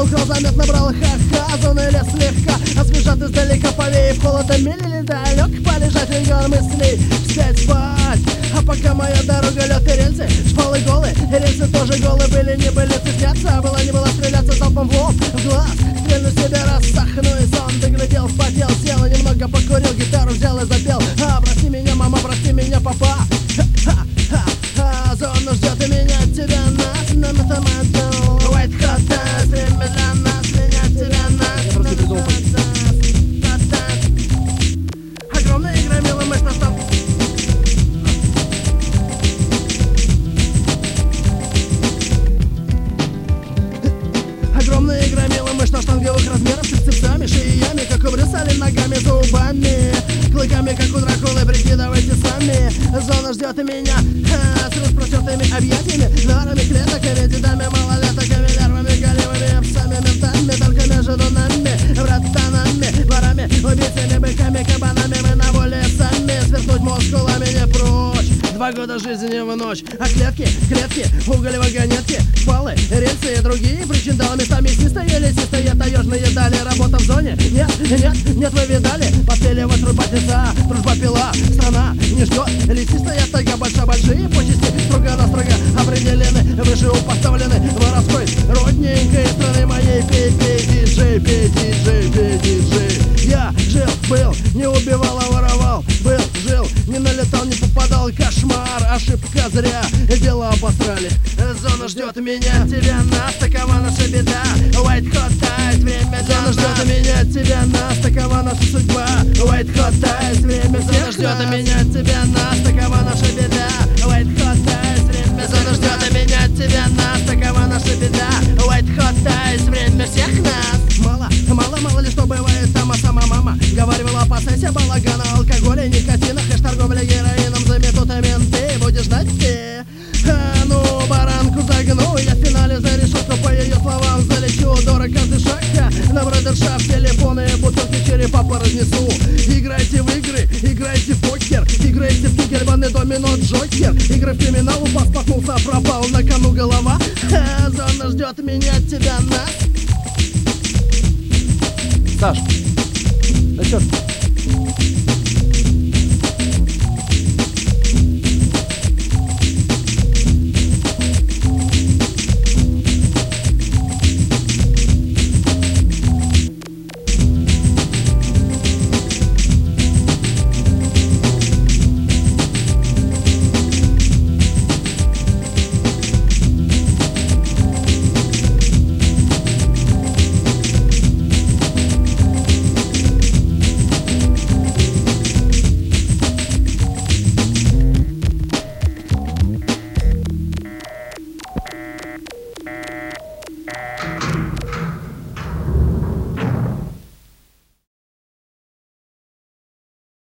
Нюхал, заметно брал, ха-ха. Зоны лес слегка освежат издалека, повеев холодом или далек. Полежать миллион мыслей, вспять спать. А пока моя дорога, лед и рельсы, шпалы голые, рельсы тоже голые были, не были стесняться. Было не было стреляться залпом в лоб, в глаз. Стрельну себе раз, сахну и сон доглядел, вспотел, сел и немного покурил, гитару взял и запел. Прости меня, мама, прости меня, папа. Зона ждет и меня от тебя, нас на математику. White hot dance, время для нас, меня от тебя, нас на математику. Огромная игра, милый мышь на стоп. Огромная игра, милый мышь на штанговых размерах, с цепцами, шеями, как у Брюса Ли, ногами, зубами, клыками, как у Дракулы, прикидывайте сами. Зона ждет и меня с распростертыми объятиями, нарами, клетоками, дедами, малолетоками, лярвами, голевыми псами, ментами, танками, жадунами, братанами, ворами, убийцами, быками, кабанами. Мы на воле сами, свернуть мускулами не прочь. 2 года жизни в ночь, а клетки, уголь, вагонетки, шпалы, рельсы и другие причиндалы. Местами свистые, лесистые, таежные дали. Работа в зоне? Нет, вы видали? Подпиливать трубатница, дружба пила. Страна не ждет, лесистая тайга, большие почести, строго-настрого определены, выше поставлены воровской родненькой страны моей. Пей, диджей. Я жил, был, не убивал, а воровал. Был, жил, не налетал, не попадал. Кошмар, ошибка зря, дело обосрали. Зона ждет меня, тебя, нас, такова наша беда. White hot tight, время. Зона ждет меня, тебя, нас, такова наша судьба. White hot tight, время. Зона ждет меня, тебя, нас, такова наша беда. White hot tight, время. Зона ждет меня, тебя, нас, такова наша беда. White hot tight, время всех нас. Мало ли что бывает, сама мама говорила, опасайся балагана, алкоголя, никотина, хэш торговля героином, заметут менты, будешь ждать ты. Ну, баранку загну, я в финале за решетку, по ее словам залечу. Дорог каждый шаг, на бродершафт, телефоны, бутылки черепа поразнесу. Играйте в игры, играйте в покер, играйте в кикербаны, домино, джокер. Игры в криминал, упал, споткнулся, пропал, на кону голова. Зона ждет меня, от тебя, нас. Саш, да чё?